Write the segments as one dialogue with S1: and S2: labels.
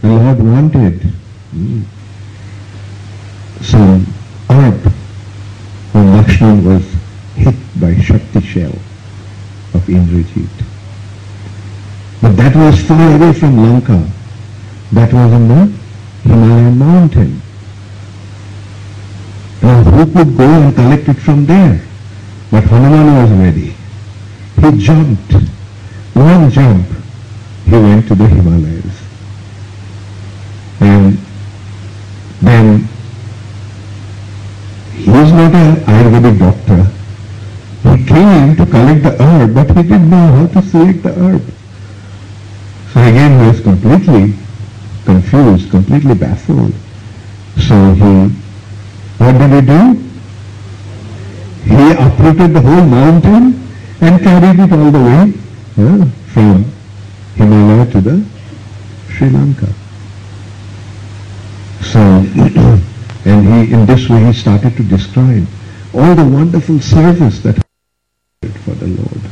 S1: the Lord wanted some herb when Lakshman was hit by Shakti shell of Indrajit. But that was far away from Lanka. That was in the Himalayan mountain. Now who could go and collect it from there? But Hanuman was ready. He jumped. One jump, he went to the Himalayas. And then he is not an Ayurvedic doctor. He came to collect the herb, but he didn't know how to select the herb. So again he was completely confused, completely baffled. So what did he do? He uprooted the whole mountain and carried it all the way from Himalaya to the Sri Lanka. So, and in this way he started to describe all the wonderful service that he did for the Lord.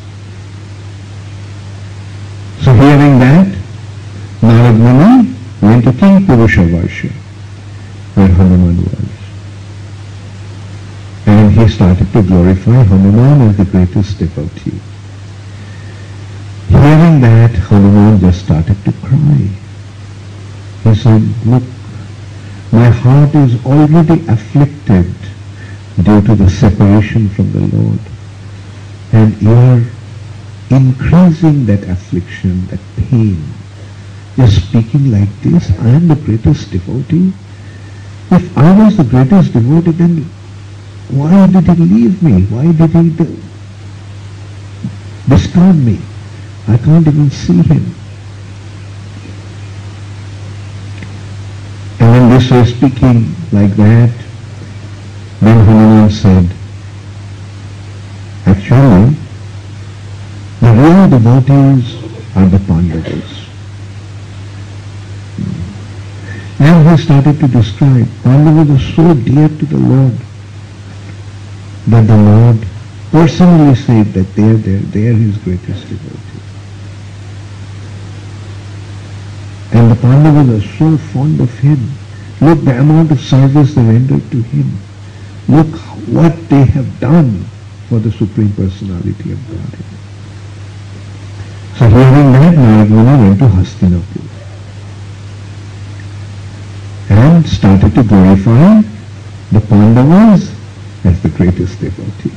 S1: So hearing that, Narad Muni went to King Purushavarsha, where Hanuman was. And he started to glorify Hanuman as the greatest devotee. Hearing that, Hanuman just started to cry. He said, look, my heart is already afflicted due to the separation from the Lord. And you are increasing that affliction, that pain. You're speaking like this, I am the greatest devotee. If I was the greatest devotee, then why did he leave me? Why did he discard me? I can't even see him. And when this was speaking like that, then Hanuman said, actually, the real devotees are the Pandavas. And he started to describe, Pandavas are so dear to the Lord that the Lord personally said that they are his greatest devotees. And the Pandavas are so fond of him. Look the amount of service they rendered to him. Look what they have done for the Supreme Personality of Godhead. So hearing that, Narad Muni went to Hastinapur and started to glorify the Pandavas as the greatest devotee.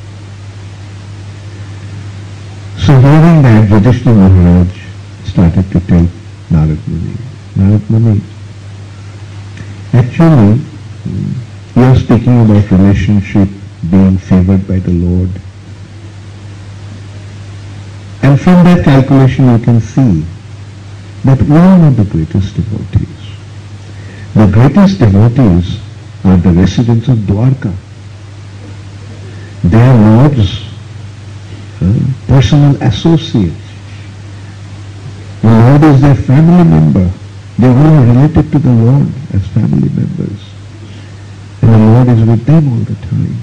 S1: So hearing that, Yudhishthira Maharaj started to tell Narad Muni, actually, you are speaking about relationship being favored by the Lord. And from that calculation you can see that we are not the greatest devotees. The greatest devotees are the residents of Dwarka. They are Lord's personal associates. The Lord is their family member. They all are related to the Lord as family members. And the Lord is with them all the time.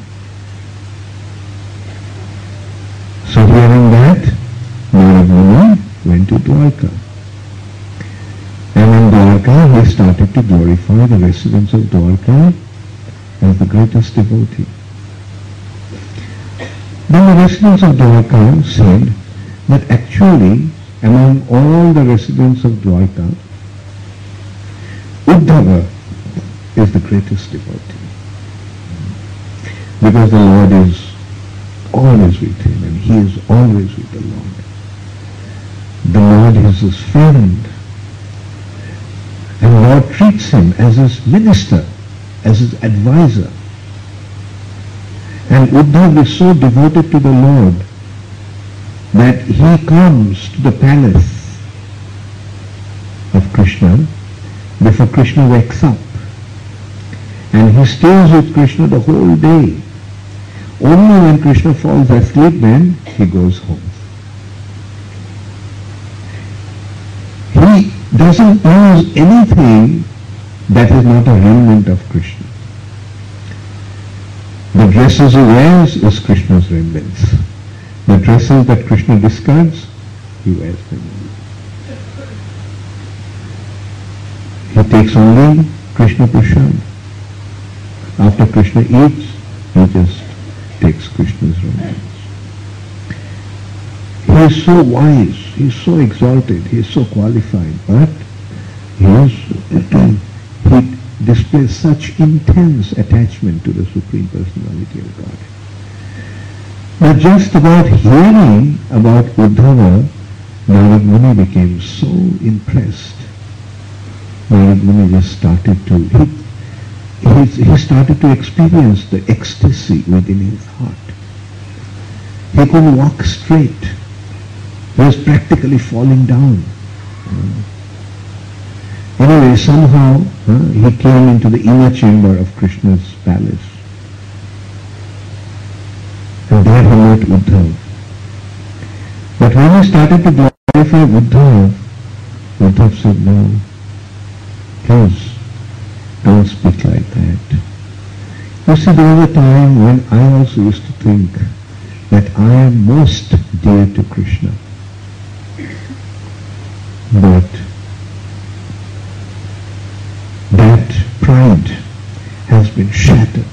S1: So hearing that, Narad Muni went to Dwarka. And in Dwarka he started to glorify the residents of Dwarka as the greatest devotee. Then the residents of Dwarka said that actually among all the residents of Dwarka, Uddhava is the greatest devotee. Because the Lord is always with him and he is always with the Lord. The Lord is his friend. And the Lord treats him as his minister, as his advisor. And Uddhav is so devoted to the Lord that he comes to the palace of Krishna before Krishna wakes up. And he stays with Krishna the whole day. Only when Krishna falls asleep, then he goes home. He doesn't use anything that is not a remnant of Krishna. The dresses he wears is Krishna's remnants. The dresses that Krishna discards, he wears them. He takes only Krishna Prasad. After Krishna eats, he just takes Krishna's romance. He is so wise, he is so exalted, he is so qualified, but he displays such intense attachment to the Supreme Personality of Godhead. Now just about hearing about Uddhava, Narad Muni became so impressed. Narad Muni just started to, he started to experience the ecstasy within his heart. He couldn't walk straight. He was practically falling down. Anyway, somehow he came into the inner chamber of Krishna's palace. And there he met Uddhava. But when he started to glorify Uddhava, Uddhava said, no, please, don't speak like that. You see, there was a time when I also used to think that I am most dear to Krishna. But that pride has been shattered.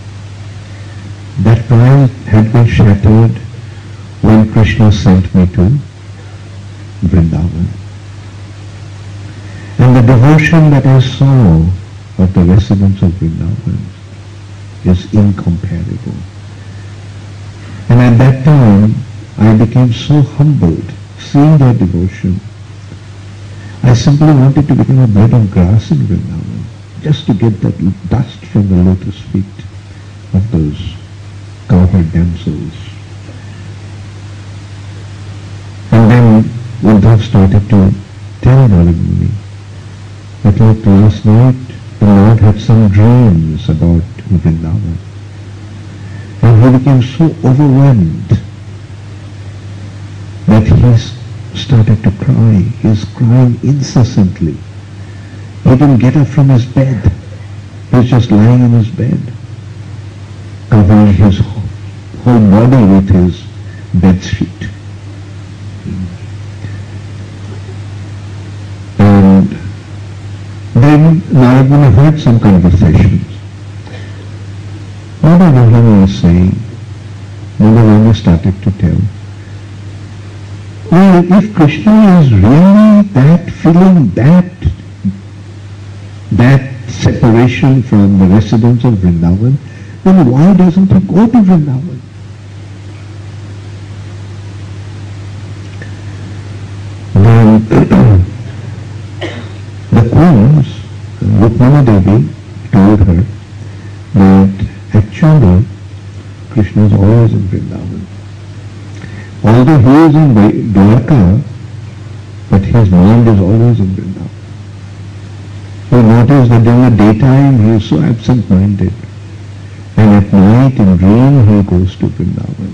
S1: That pride had been shattered when Krishna sent me to Vrindavan. And the devotion that I saw of the residents of Vrindavan is incomparable. And at that time, I became so humbled seeing their devotion. I simply wanted to become a blade of grass in Vrindavan, just to get that dust from the lotus feet of those cowherd damsels. And then Uddhava started to tell Narad Muni that like last night the Lord had some dreams about Vrindavan. And he became so overwhelmed that he started to cry. He was crying incessantly. He didn't get up from his bed. He was just lying in his bed, covering his whole body with his bed sheet. And then Narad Muni heard some conversations. Mother Rahima was saying, Mother Rahima started to tell, well, if Krishna is really feeling that separation from the residents of Vrindavan, then why doesn't he go to Vrindavan? Then the queens, Rukmini Devi, told her that actually Krishna is always in Vrindavan. Although he is in Dwarka, but his mind is always in Vrindavan. You notice that during the daytime he is so absent-minded, and at night in dream he goes to Vrindavan.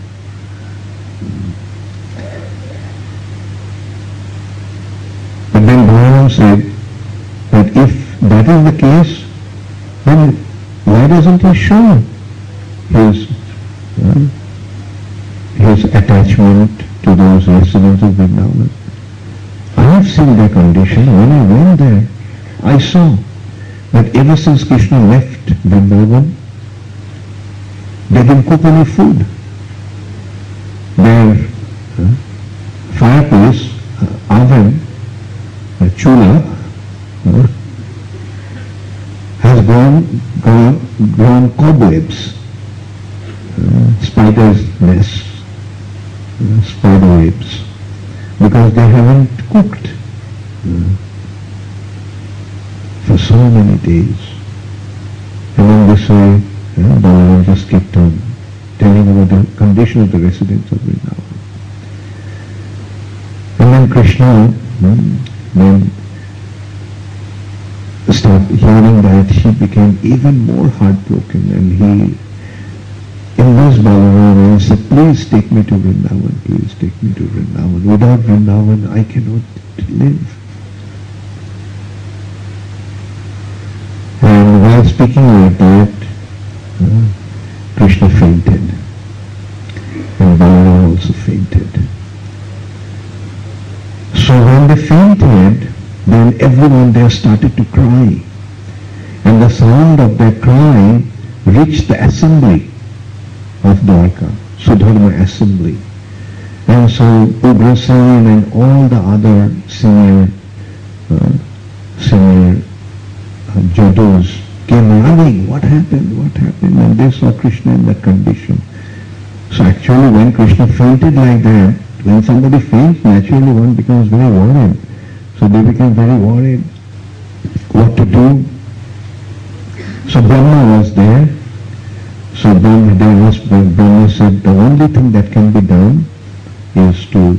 S1: But then Bhagavan said that if that is the case, then why doesn't he show his attachment to those residents of Vrindavan? I have seen their condition. When I went there, I saw that ever since Krishna left Vrindavan, they didn't cook any food. Their fireplace, oven, chula, has grown cobwebs, spiders' nests, spider webs, because they haven't cooked for so many days. And in this way, Balaram just kept on telling about the condition of the residents of Vrindavan. And then Krishna then started hearing that, he became even more heartbroken, and he embraced Balaram and said, please take me to Vrindavan, please take me to Vrindavan. Without Vrindavan I cannot live. And while speaking like that, Krishna fainted, and Balaram also fainted. So when they fainted, then everyone there have started to cry. And the sound of their cry reached the assembly of Dwarka, Sudharma assembly. And so Ugrasen and all the other senior Jadus came running. What happened? What happened? And they saw Krishna in that condition. So actually when Krishna fainted like that, when somebody faints, naturally one becomes very worried. So they became very worried. What to do? So Brahma was there. So Brahma said the only thing that can be done is to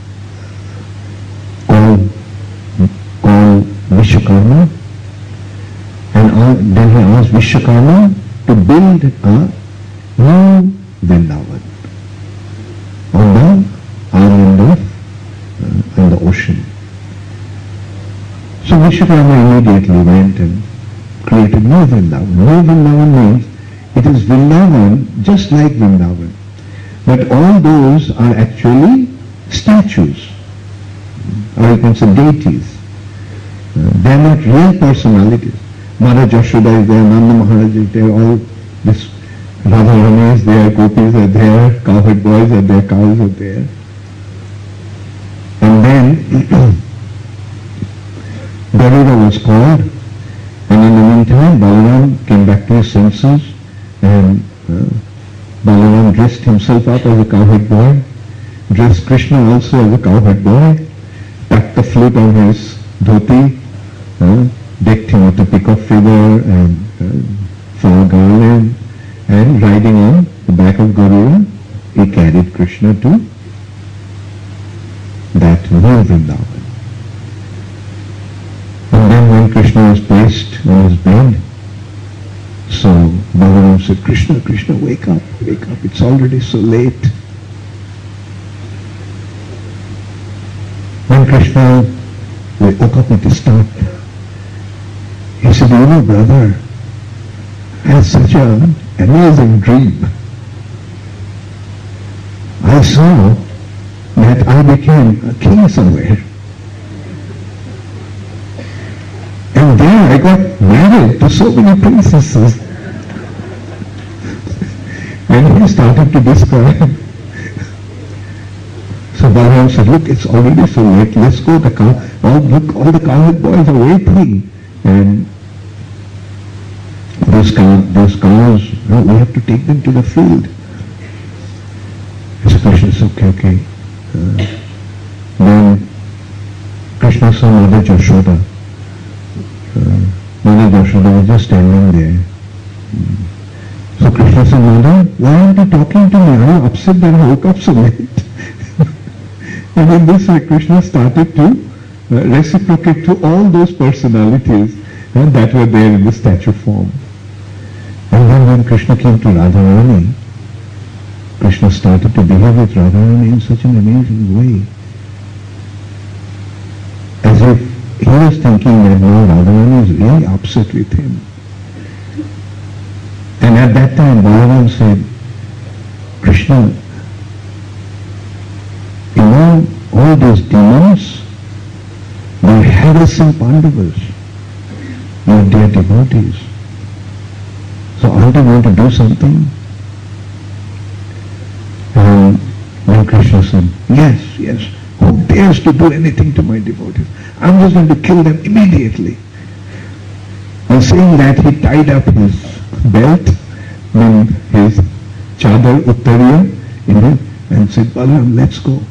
S1: call Vishwakarma, and then he asked Vishwakarma to build a new Vrindavan on the island in the ocean. So Vishwakarma immediately went and created new Vrindavan. New Vrindavan means it is Vrindavan just like Vrindavan. But all those are actually statues, or you can say deities. They are not real personalities. Mother Jashoda is there, Nanda Maharaj is there, all this Radharani is there, gopis are there, cowherd boys are there, cows are there. And then Garuda was called, and in the meantime Balaram came back to his senses, and Balaram dressed himself up as a cowherd boy, dressed Krishna also as a cowherd boy, tucked the flute on his dhoti, decked him with a peacock feather and flower garland, and riding on the back of Garuda, he carried Krishna to that new Vrindavan. And then when Krishna was placed on his bed, so Balaram said, Krishna, Krishna, wake up, it's already so late. When Krishna woke up with a start, he said, you know, brother, I had such an amazing dream. I saw that I became a king somewhere. And there I got married to so many princesses. And he started to describe. So Balaram said, look, it's already so late, let's go. All the cowherd boys are waiting. And those cows, we have to take them to the field. So Krishna said, okay. Then Krishna saw Mother Jashoda. Mother Jashoda was just standing there. So Krishna said, Mother, why aren't you talking to me? Are you upset that I woke up so late? And in this way Krishna started to reciprocate to all those personalities that were there in the statue form. And then when Krishna came to Radharani, Krishna started to behave with Radharani in such an amazing way. As if he was thinking that now Radharani is really upset with him. And at that time Balaram said, Krishna, you know, all those demons, they are harassing Pandavas. They are devotees. So aren't you going to do something? And when Krishna said, yes, who dares to do anything to my devotees? I'm just going to kill them immediately. And saying that, he tied up his belt and his chadar uttariya and said, Balaram, let's go.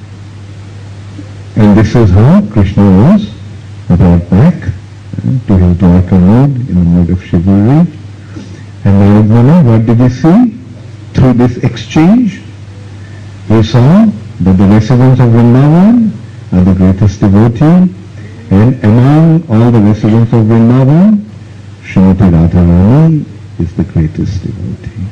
S1: And this is how Krishna was brought back to his Dwarka mode, in the mode of chivalry. And Narayana, what did he see? Through this exchange, he saw that the residents of Vrindavan are the greatest devotee, and among all the residents of Vrindavan, Srimati Radharani is the greatest devotee.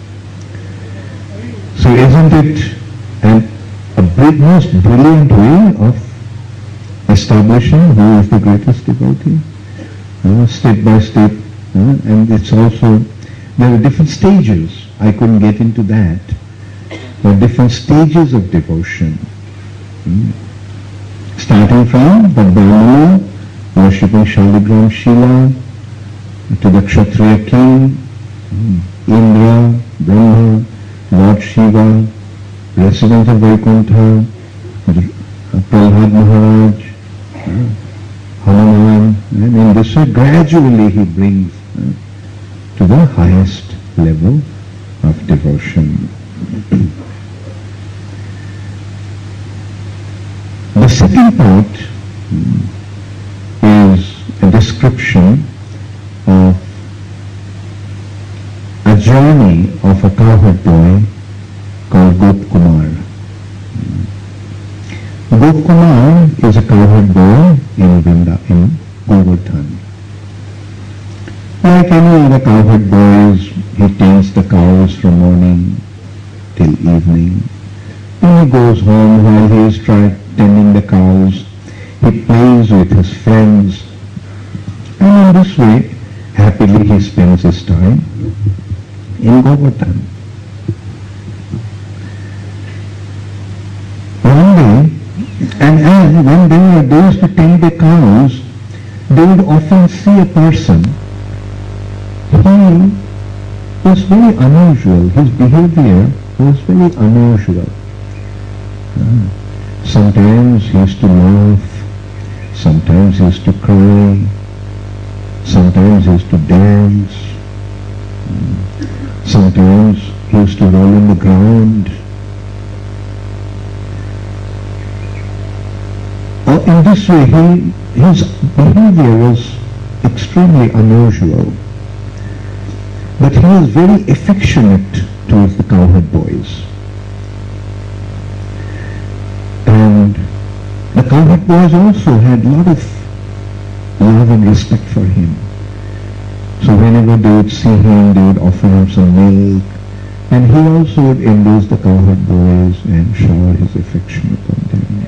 S1: So isn't it a most brilliant way of establishing who is the greatest devotee? Step by step, and it's also, there are different stages. I couldn't get into that. There are different stages of devotion. Starting from the Brahmana, worshipping Shaligram Shila, to the Kshatriya king, Indra, Brahma, Lord Shiva, resident of Vaikuntha, Prahlad Maharaj, Hanuman, and in this way gradually he brings to the highest level of devotion. The second part is a description of a journey of a cowherd boy called Gop Kumar. Gop Kumar is a cowherd boy in Govardhan. Like any other cowherd boys, he tends the cows from morning till evening. When he goes home, while he is tending the cows, he plays with his friends, and in this way, happily he spends his time in Govardhan. One day, and when they were days to tend the cows, they would often see a person. He was very unusual. His behavior was very unusual. Sometimes he used to laugh, sometimes he used to cry, sometimes he used to dance, sometimes he used to roll on the ground. In this way, his behavior was extremely unusual. But he was very affectionate towards the cowherd boys. And the cowherd boys also had a lot of love and respect for him. So whenever they would see him, they would offer him some milk, and he also would embrace the cowherd boys and shower his affection upon them.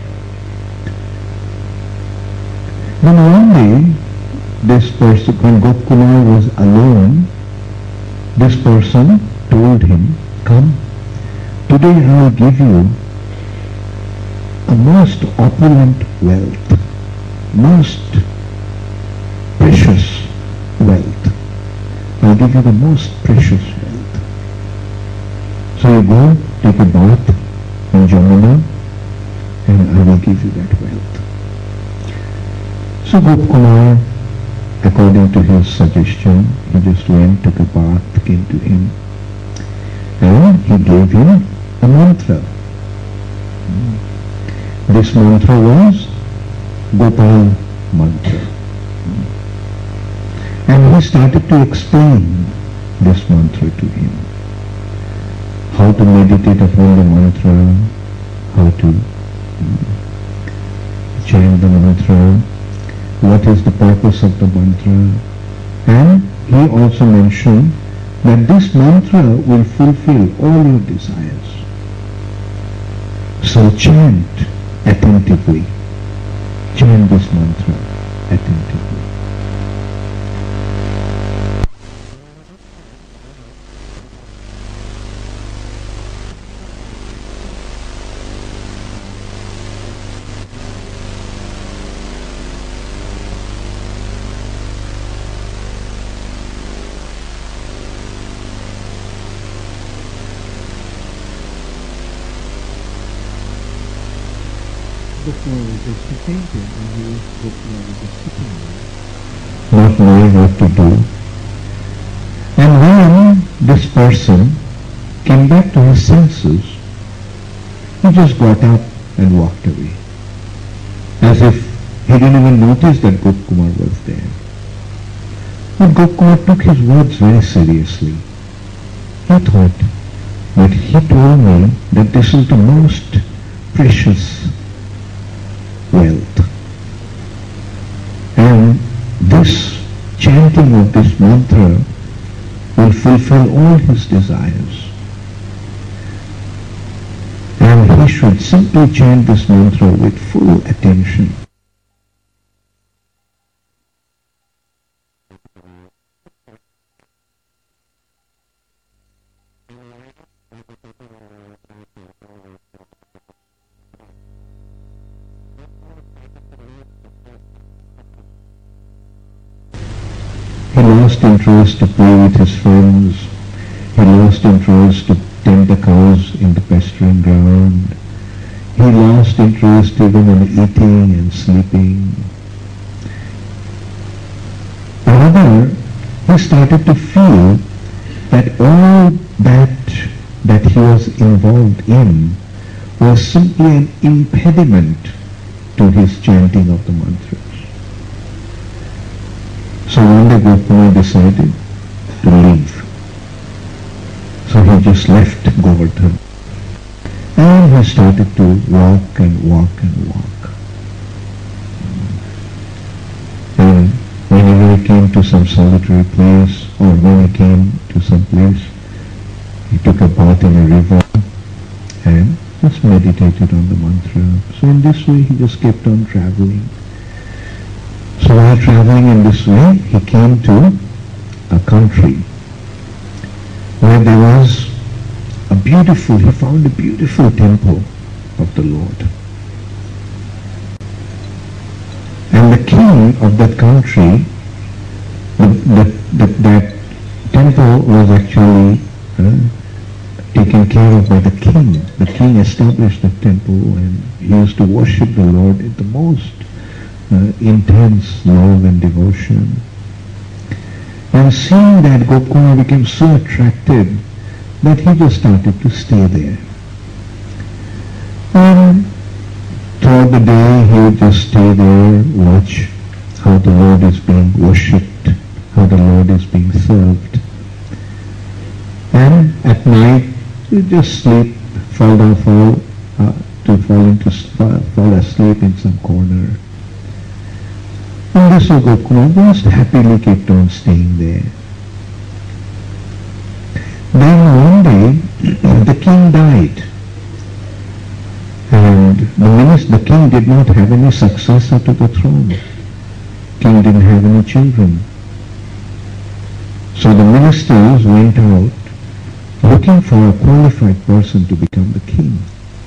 S1: Then one day, this person, when Gop Kumar was alone, this person told him, "Come, today I will give you a most opulent wealth, most precious wealth. I'll give you the most precious wealth. So you go, take a bath in Jamuna, and I will give you that wealth." So Gop Kumar, according to his suggestion, he just went, took a bath, came to him, and he gave him a mantra. This mantra was Gopal mantra. And he started to explain this mantra to him. How to meditate upon the mantra, how to chant the mantra, what is the purpose of the mantra, and he also mentioned that this mantra will fulfill all your desires. So chant attentively. Chant this mantra attentively. Not knowing what to do. And when this person came back to his senses, he just got up and walked away, as if he didn't even notice that Gop Kumar was there. But Gop Kumar took his words very seriously. He thought that he told me that this is the most precious wealth. And this chanting of this mantra will fulfill all his desires. And he should simply chant this mantra with full attention. He lost interest to play with his friends. He lost interest to tend the cows in the pasturing ground. He lost interest even in eating and sleeping. Rather, he started to feel that all that he was involved in was simply an impediment to his chanting of the mantras. So one day Gopkumar decided to leave. So he just left Govardhan. And he started to walk and walk and walk. And whenever he came to some solitary place, or when he came to some place, he took a bath in a river and just meditated on the mantra. So in this way he just kept on traveling. So while traveling in this way, he came to a country where there was he found a beautiful temple of the Lord. And the king of that country, that temple was actually taken care of by the king. The king established the temple and he used to worship the Lord in the most intense love and devotion. And seeing that, Gopkumar became so attracted that he just started to stay there. And throughout the day he would just stay there, watch how the Lord is being worshipped, how the Lord is being served. And at night he would just sleep, fall asleep in some corner. And this Gopkumar just happily kept on staying there. Then one day the king died, and the king did not have any successor to the throne. King didn't have any children. So the ministers went out looking for a qualified person to become the king.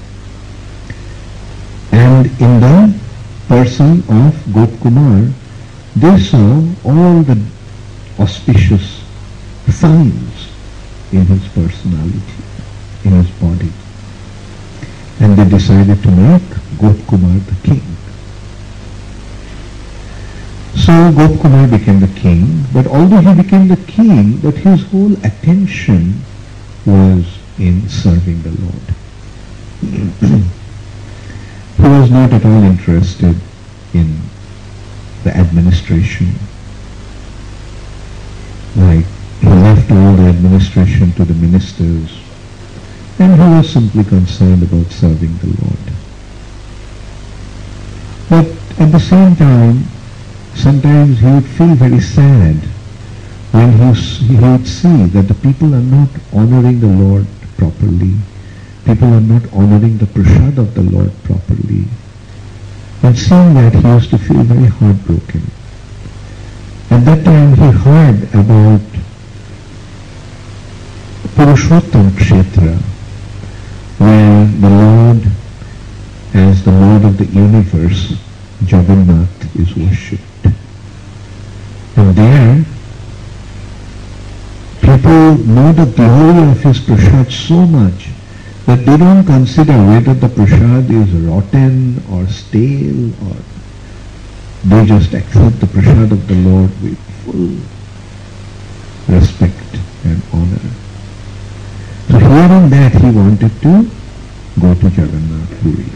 S1: And in the person of Gopkumar, they saw all the auspicious signs in his personality, in his body. And they decided to make Gopkumar the king. So Gopkumar became the king, but although he became the king, but his whole attention was in serving the Lord. He was not at all interested in the administration. Like, he left all the administration to the ministers, and he was simply concerned about serving the Lord. But at the same time, sometimes he would feel very sad when he would see that the people are not honoring the Lord properly. People are not honoring the prasad of the Lord properly. And seeing that, he used to feel very heartbroken. At that time he heard about Purushottam Kshetra, where the Lord, as the Lord of the universe, Jagannath, is worshipped. And there, people know the glory of his prasad so much that they don't consider whether the prasad is rotten or stale, or they just accept the prasad of the Lord with full respect and honor. So hearing that, he wanted to go to Jagannath Puri.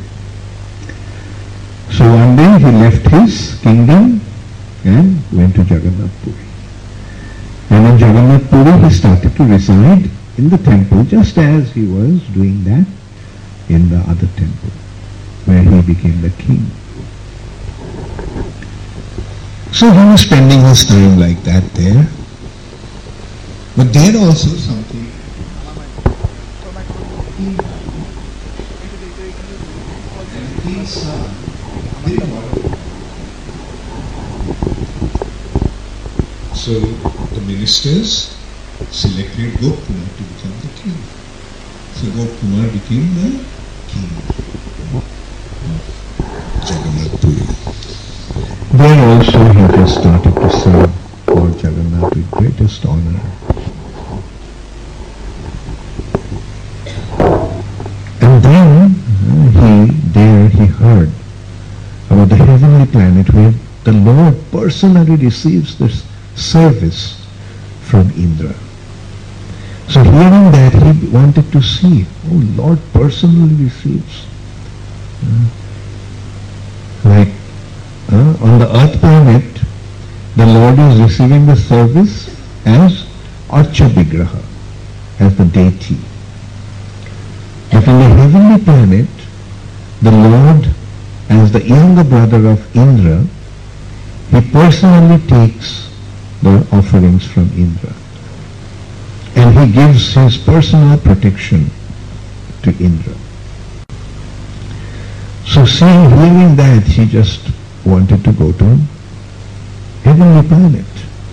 S1: So one day he left his kingdom and went to Jagannath Puri. And in Jagannath Puri he started to reside in the temple, just as he was doing that in the other temple, where he became the king. So he was spending his time like that there. But there also something. So the ministers selected Gopkumar to become the king. So Gopkumar became the king of Jagannath Puri. There also he just started to serve Lord Jagannath. utmost honor. And then he heard about the heavenly planet where the Lord personally receives this service from Indra. So hearing that, he wanted to see, oh, Lord personally receives. On the earth planet, the Lord is receiving the service as Archa Vigraha, as the deity. But in the heavenly planet, the Lord, as the younger brother of Indra, he personally takes the offerings from Indra. And he gives his personal protection to Indra. So hearing that, he just wanted to go to heavenly planet.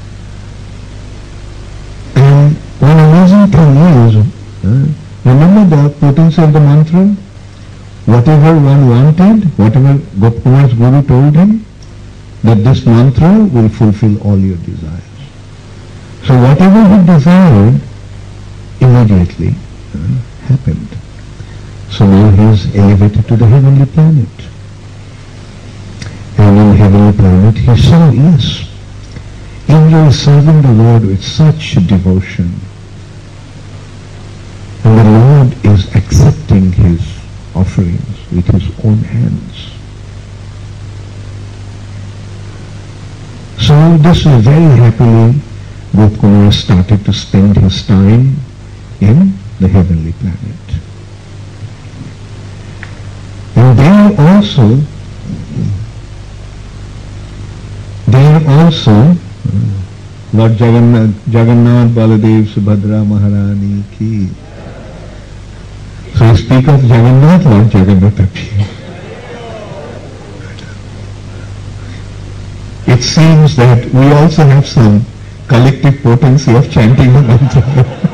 S1: And one amazing thing is, remember the potency of the mantra? Whatever one wanted, whatever Gopkumar's Guru told him, that this mantra will fulfill all your desires. So whatever he desired, immediately happened. So now he is elevated to the heavenly planet. And in heavenly planet he saw, yes, Indra is serving the Lord with such devotion. And the Lord is accepting his offerings with his own hands. So this was very happily Gopkumar started to spend his time in the heavenly planet. And there also Lord Jagannath Baladev Subhadra Maharani ki. So you speak of Jagannath, Lord Jagannath appeared. It seems that we also have some collective potency of chanting the mantra.